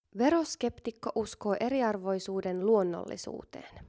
Veroskeptikko uskoo eriarvoisuuden luonnollisuuteen.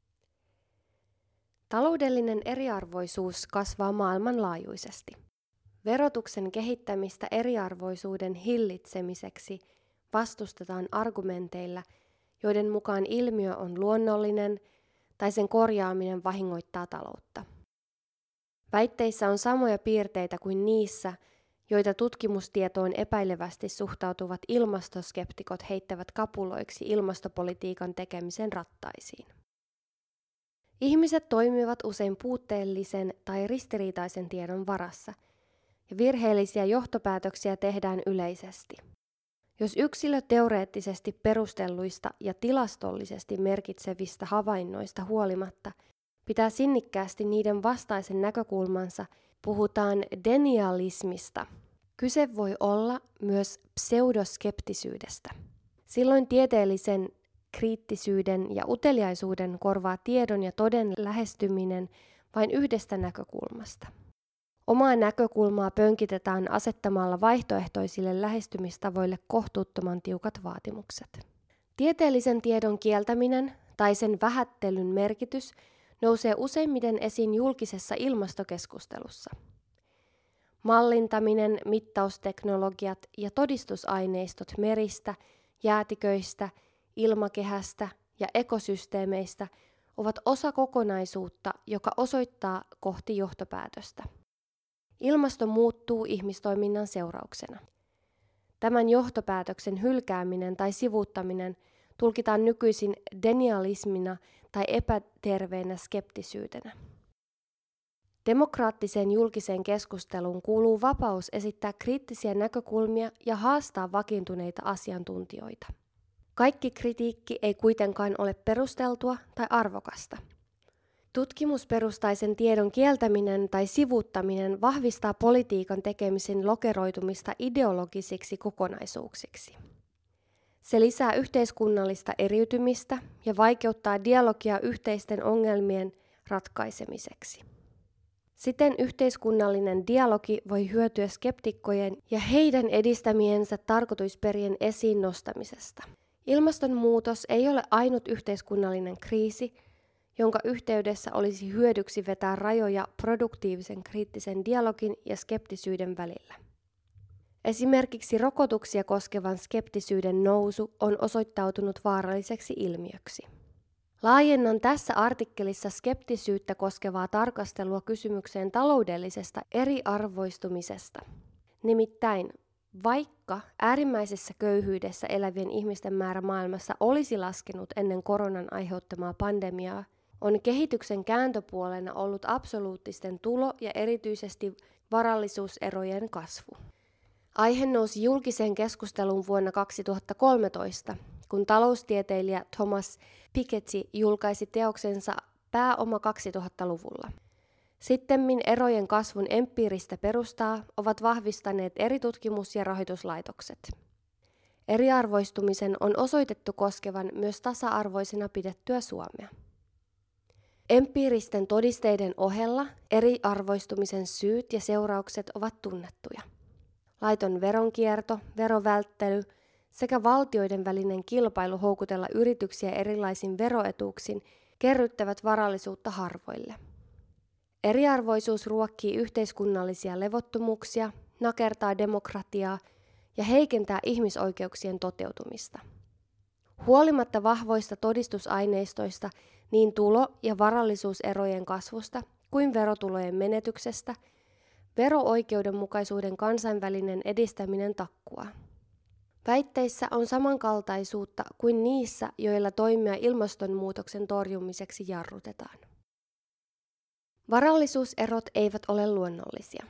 Taloudellinen eriarvoisuus kasvaa maailmanlaajuisesti. Verotuksen kehittämistä eriarvoisuuden hillitsemiseksi vastustetaan argumenteilla, joiden mukaan ilmiö on luonnollinen tai sen korjaaminen vahingoittaa taloutta. Väitteissä on samoja piirteitä kuin niissä, joita tutkimustietoon epäilevästi suhtautuvat ilmastoskeptikot heittävät kapuloiksi ilmastopolitiikan tekemisen rattaisiin. Ihmiset toimivat usein puutteellisen tai ristiriitaisen tiedon varassa, ja virheellisiä johtopäätöksiä tehdään yleisesti. Jos yksilö teoreettisesti perustelluista ja tilastollisesti merkitsevistä havainnoista huolimatta pitää sinnikkäästi niiden vastaisen näkökulmansa, puhutaan denialismista. Kyse voi olla myös pseudoskeptisyydestä. Silloin tieteellisen kriittisyyden ja uteliaisuuden korvaa tiedon ja toden lähestyminen vain yhdestä näkökulmasta. Omaa näkökulmaa pönkitetään asettamalla vaihtoehtoisille lähestymistavoille kohtuuttoman tiukat vaatimukset. Tieteellisen tiedon kieltäminen tai sen vähättelyn merkitys nousee useimmiten esiin julkisessa ilmastokeskustelussa. Mallintaminen, mittausteknologiat ja todistusaineistot meristä, jäätiköistä, ilmakehästä ja ekosysteemeistä ovat osa kokonaisuutta, joka osoittaa kohti johtopäätöstä. Ilmasto muuttuu ihmistoiminnan seurauksena. Tämän johtopäätöksen hylkääminen tai sivuuttaminen tulkitaan nykyisin denialismina tai epäterveenä skeptisyytenä. Demokraattiseen julkiseen keskusteluun kuuluu vapaus esittää kriittisiä näkökulmia ja haastaa vakiintuneita asiantuntijoita. Kaikki kritiikki ei kuitenkaan ole perusteltua tai arvokasta. Tutkimusperustaisen tiedon kieltäminen tai sivuuttaminen vahvistaa politiikan tekemisen lokeroitumista ideologisiksi kokonaisuuksiksi. Se lisää yhteiskunnallista eriytymistä ja vaikeuttaa dialogia yhteisten ongelmien ratkaisemiseksi. Siten yhteiskunnallinen dialogi voi hyötyä skeptikkojen ja heidän edistämiensä tarkoitusperien esiin nostamisesta. Ilmastonmuutos ei ole ainut yhteiskunnallinen kriisi, jonka yhteydessä olisi hyödyksi vetää rajoja produktiivisen kriittisen dialogin ja skeptisyyden välillä. Esimerkiksi rokotuksia koskevan skeptisyyden nousu on osoittautunut vaaralliseksi ilmiöksi. Laajennan tässä artikkelissa skeptisyyttä koskevaa tarkastelua kysymykseen taloudellisesta eriarvoistumisesta. Nimittäin, vaikka äärimmäisessä köyhyydessä elävien ihmisten määrä maailmassa olisi laskenut ennen koronan aiheuttamaa pandemiaa, on kehityksen kääntöpuolena ollut absoluuttisten tulo- ja erityisesti varallisuuserojen kasvu. Aihe nousi julkiseen keskusteluun vuonna 2013, kun taloustieteilijä Thomas Piketty julkaisi teoksensa Pääoma 2000-luvulla. Sittemmin erojen kasvun empiiristä perustaa ovat vahvistaneet eri tutkimus- ja rahoituslaitokset. Eriarvoistumisen on osoitettu koskevan myös tasa-arvoisena pidettyä Suomea. Empiiristen todisteiden ohella eriarvoistumisen syyt ja seuraukset ovat tunnettuja. Laiton veronkierto, verovälttely sekä valtioiden välinen kilpailu houkutella yrityksiä erilaisin veroetuuksin kerryttävät varallisuutta harvoille. Eriarvoisuus ruokkii yhteiskunnallisia levottomuuksia, nakertaa demokratiaa ja heikentää ihmisoikeuksien toteutumista. Huolimatta vahvoista todistusaineistoista niin tulo- ja varallisuuserojen kasvusta kuin verotulojen menetyksestä, vero-oikeudenmukaisuuden kansainvälinen edistäminen takkuaa. Väitteissä on samankaltaisuutta kuin niissä, joilla toimia ilmastonmuutoksen torjumiseksi jarrutetaan. Varallisuuserot eivät ole luonnollisia.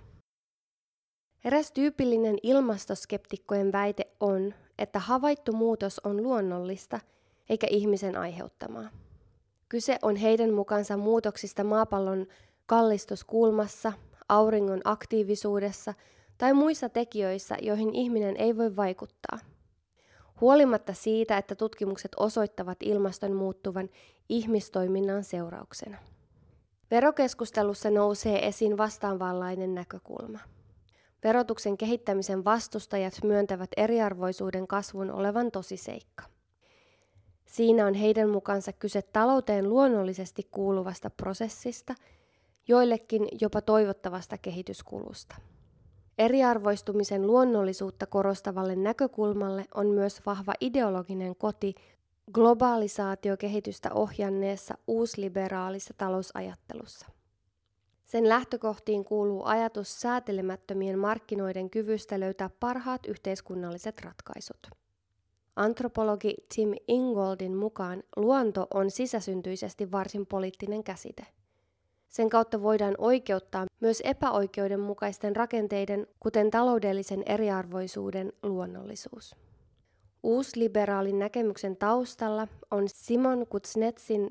Eräs tyypillinen ilmastoskeptikkojen väite on, että havaittu muutos on luonnollista eikä ihmisen aiheuttamaa. Kyse on heidän mukaansa muutoksista maapallon kallistuskulmassa, auringon aktiivisuudessa tai muissa tekijöissä, joihin ihminen ei voi vaikuttaa. Huolimatta siitä, että tutkimukset osoittavat ilmaston muuttuvan ihmistoiminnan seurauksena. Verokeskustelussa nousee esiin vastaavanlainen näkökulma. Verotuksen kehittämisen vastustajat myöntävät eriarvoisuuden kasvun olevan tosiseikka. Siinä on heidän mukaansa kyse talouteen luonnollisesti kuuluvasta prosessista, joillekin jopa toivottavasta kehityskulusta. Eriarvoistumisen luonnollisuutta korostavalle näkökulmalle on myös vahva ideologinen koti globalisaatiokehitystä ohjanneessa uusliberaalissa talousajattelussa. Sen lähtökohtiin kuuluu ajatus säätelemättömien markkinoiden kyvystä löytää parhaat yhteiskunnalliset ratkaisut. Antropologi Tim Ingoldin mukaan luonto on sisäsyntyisesti varsin poliittinen käsite. Sen kautta voidaan oikeuttaa myös epäoikeudenmukaisten rakenteiden, kuten taloudellisen eriarvoisuuden, luonnollisuus. Uusliberaalin näkemyksen taustalla on Simon Kuznetsin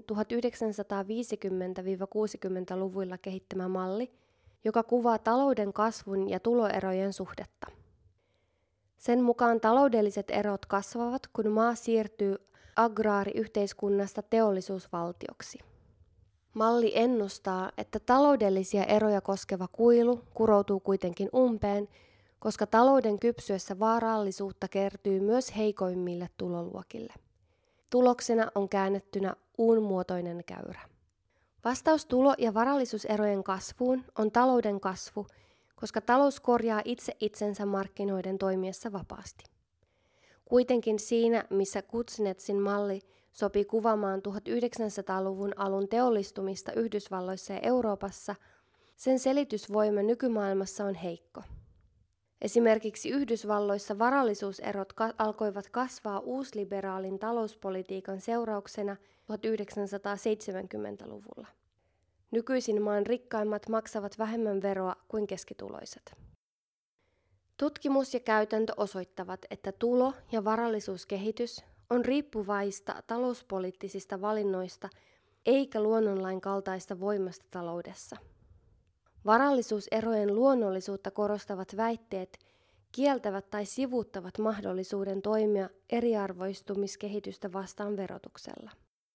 1950-60-luvuilla kehittämä malli, joka kuvaa talouden kasvun ja tuloerojen suhdetta. Sen mukaan taloudelliset erot kasvavat, kun maa siirtyy agraariyhteiskunnasta teollisuusvaltioksi. Malli ennustaa, että taloudellisia eroja koskeva kuilu kuroutuu kuitenkin umpeen, koska talouden kypsyessä varallisuutta kertyy myös heikoimmille tuloluokille. Tuloksena on käännettynä uunmuotoinen käyrä. Vastaus tulo- ja varallisuuserojen kasvuun on talouden kasvu, koska talous korjaa itse itsensä markkinoiden toimiessa vapaasti. Kuitenkin siinä, missä Kuznetsin malli sopii kuvaamaan 1900-luvun alun teollistumista Yhdysvalloissa ja Euroopassa, sen selitysvoima nykymaailmassa on heikko. Esimerkiksi Yhdysvalloissa varallisuuserot alkoivat kasvaa uusliberaalin talouspolitiikan seurauksena 1970-luvulla. Nykyisin maan rikkaimmat maksavat vähemmän veroa kuin keskituloiset. Tutkimus ja käytäntö osoittavat, että tulo- ja varallisuuskehitys on riippuvaista talouspoliittisista valinnoista eikä luonnonlain kaltaista voimasta taloudessa. Varallisuuserojen luonnollisuutta korostavat väitteet kieltävät tai sivuuttavat mahdollisuuden toimia eriarvoistumiskehitystä vastaan verotuksella.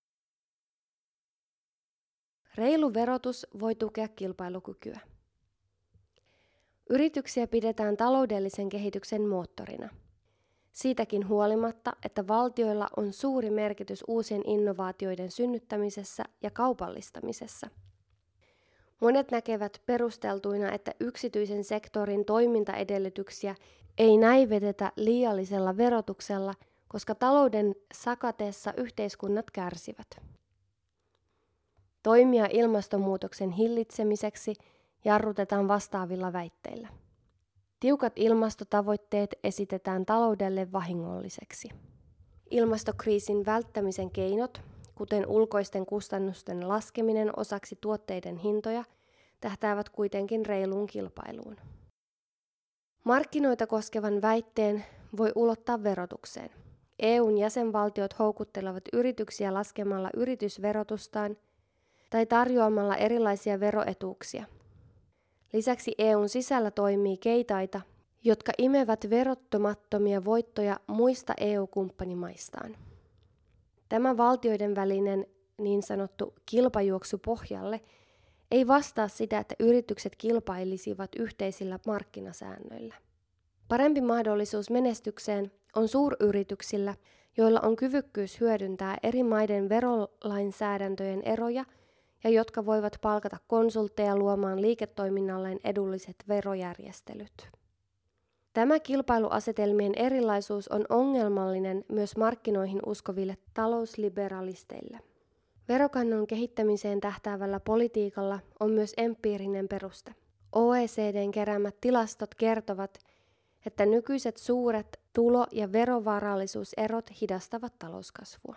Reilu verotus voi tukea kilpailukykyä. Yrityksiä pidetään taloudellisen kehityksen moottorina. Siitäkin huolimatta, että valtioilla on suuri merkitys uusien innovaatioiden synnyttämisessä ja kaupallistamisessa. Monet näkevät perusteltuina, että yksityisen sektorin toimintaedellytyksiä ei näivetetä liiallisella verotuksella, koska talouden sakatessa yhteiskunnat kärsivät. Toimia ilmastonmuutoksen hillitsemiseksi jarrutetaan vastaavilla väitteillä. Tiukat ilmastotavoitteet esitetään taloudelle vahingolliseksi. Ilmastokriisin välttämisen keinot, kuten ulkoisten kustannusten laskeminen osaksi tuotteiden hintoja, tähtäävät kuitenkin reiluun kilpailuun. Markkinoita koskevan väitteen voi ulottaa verotukseen. EU:n jäsenvaltiot houkuttelevat yrityksiä laskemalla yritysverotustaan tai tarjoamalla erilaisia veroetuuksia. Lisäksi EU:n sisällä toimii keitaita, jotka imevät verottomattomia voittoja muista EU-kumppanimaistaan. Tämä valtioiden välinen niin sanottu kilpajuoksu pohjalle ei vastaa sitä, että yritykset kilpailisivat yhteisillä markkinasäännöillä. Parempi mahdollisuus menestykseen on suuryrityksillä, joilla on kyvykkyys hyödyntää eri maiden verolainsäädäntöjen eroja ja jotka voivat palkata konsultteja luomaan liiketoiminnalleen edulliset verojärjestelyt. Tämä kilpailuasetelmien erilaisuus on ongelmallinen myös markkinoihin uskoville talousliberalisteille. Verokannon kehittämiseen tähtäävällä politiikalla on myös empiirinen peruste. OECD:n keräämät tilastot kertovat, että nykyiset suuret tulo- ja verovarallisuuserot hidastavat talouskasvua.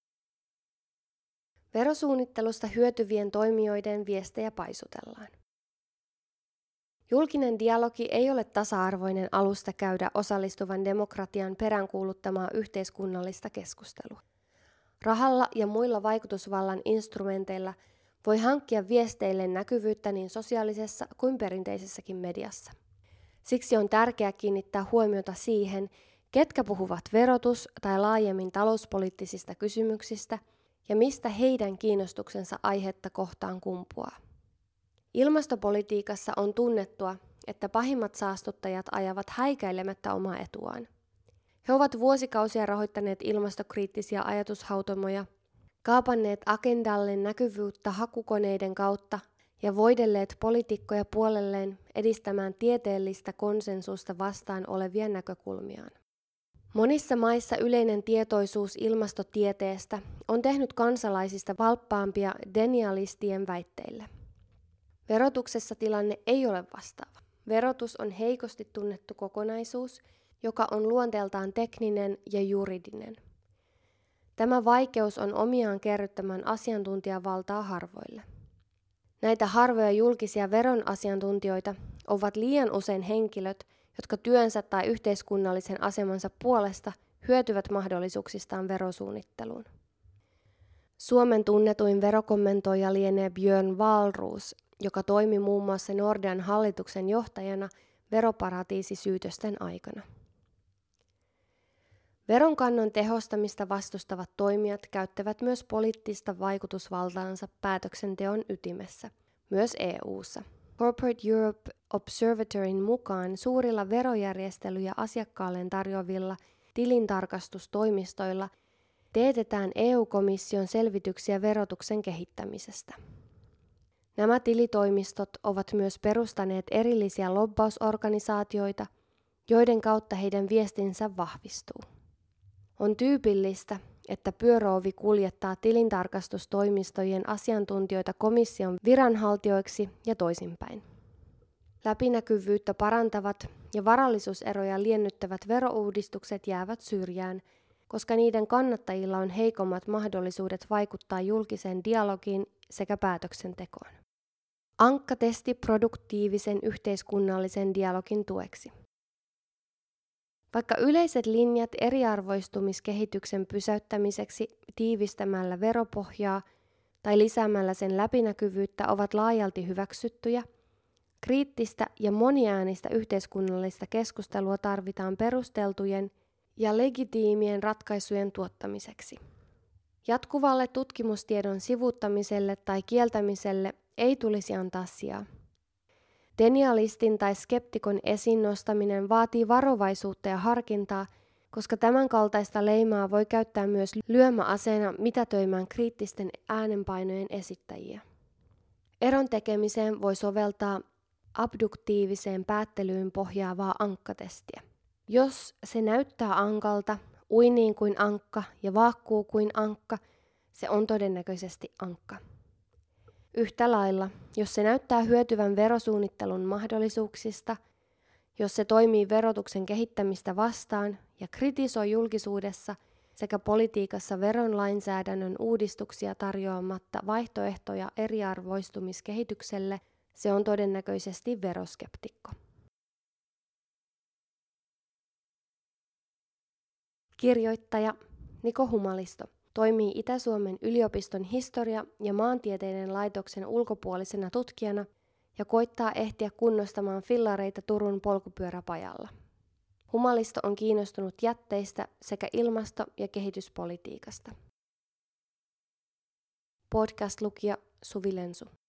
Verosuunnittelusta hyötyvien toimijoiden viestejä paisutellaan. Julkinen dialogi ei ole tasa-arvoinen alusta käydä osallistuvan demokratian peräänkuuluttamaa yhteiskunnallista keskustelua. Rahalla ja muilla vaikutusvallan instrumenteilla voi hankkia viesteille näkyvyyttä niin sosiaalisessa kuin perinteisessäkin mediassa. Siksi on tärkeää kiinnittää huomiota siihen, ketkä puhuvat verotus- tai laajemmin talouspoliittisista kysymyksistä ja mistä heidän kiinnostuksensa aihetta kohtaan kumpuaa. Ilmastopolitiikassa on tunnettua, että pahimmat saastuttajat ajavat häikäilemättä omaa etuaan. He ovat vuosikausia rahoittaneet ilmastokriittisiä ajatushautomoja, kaapanneet agendalle näkyvyyttä hakukoneiden kautta ja voidelleet poliitikkoja puolelleen edistämään tieteellistä konsensusta vastaan olevia näkökulmiaan. Monissa maissa yleinen tietoisuus ilmastotieteestä on tehnyt kansalaisista valppaampia denialistien väitteille. Verotuksessa tilanne ei ole vastaava. Verotus on heikosti tunnettu kokonaisuus, joka on luonteeltaan tekninen ja juridinen. Tämä vaikeus on omiaan kerryttämään asiantuntijavaltaa harvoille. Näitä harvoja julkisia veronasiantuntijoita ovat liian usein henkilöt, jotka työnsä tai yhteiskunnallisen asemansa puolesta hyötyvät mahdollisuuksistaan verosuunnitteluun. Suomen tunnetuin verokommentoija lienee Björn Wahlroos, joka toimi muun muassa Nordean hallituksen johtajana veroparatiisisyytösten aikana. Veronkannon tehostamista vastustavat toimijat käyttävät myös poliittista vaikutusvaltaansa päätöksenteon ytimessä, myös EU:ssa. Corporate Europe Observatoryn mukaan suurilla verojärjestelyjä asiakkaalleen tarjoavilla tilintarkastustoimistoilla teetetään EU-komission selvityksiä verotuksen kehittämisestä. Nämä tilitoimistot ovat myös perustaneet erillisiä lobbausorganisaatioita, joiden kautta heidän viestinsä vahvistuu. On tyypillistä, että pyöröovi kuljettaa tilintarkastustoimistojen asiantuntijoita komission viranhaltijoiksi ja toisinpäin. Läpinäkyvyyttä parantavat ja varallisuuseroja liennyttävät verouudistukset jäävät syrjään, koska niiden kannattajilla on heikommat mahdollisuudet vaikuttaa julkiseen dialogiin sekä päätöksentekoon. Ankkatesti produktiivisen yhteiskunnallisen dialogin tueksi. Vaikka yleiset linjat eriarvoistumiskehityksen pysäyttämiseksi tiivistämällä veropohjaa tai lisäämällä sen läpinäkyvyyttä ovat laajalti hyväksyttyjä, kriittistä ja moniäänistä yhteiskunnallista keskustelua tarvitaan perusteltujen ja legitiimien ratkaisujen tuottamiseksi. Jatkuvalle tutkimustiedon sivuuttamiselle tai kieltämiselle ei tulisi antaa sijaa. Denialistin tai skeptikon esiin nostaminen vaatii varovaisuutta ja harkintaa, koska tämän kaltaista leimaa voi käyttää myös lyömäaseena mitätöimään kriittisten äänenpainojen esittäjiä. Eron tekemiseen voi soveltaa abduktiiviseen päättelyyn pohjaavaa ankkatestiä. Jos se näyttää ankalta, ui niin kuin ankka ja vaakkuu kuin ankka, se on todennäköisesti ankka. Yhtä lailla, jos se näyttää hyötyvän verosuunnittelun mahdollisuuksista, jos se toimii verotuksen kehittämistä vastaan ja kritisoi julkisuudessa sekä politiikassa veronlainsäädännön uudistuksia tarjoamatta vaihtoehtoja eriarvoistumiskehitykselle, se on todennäköisesti veroskeptikko. Kirjoittaja Niko Humalisto toimii Itä-Suomen yliopiston historia- ja maantieteiden laitoksen ulkopuolisena tutkijana ja koittaa ehtiä kunnostamaan fillareita Turun polkupyöräpajalla. Humalisto on kiinnostunut jätteistä sekä ilmasto- ja kehityspolitiikasta. Podcast-lukija Suvi Lensu.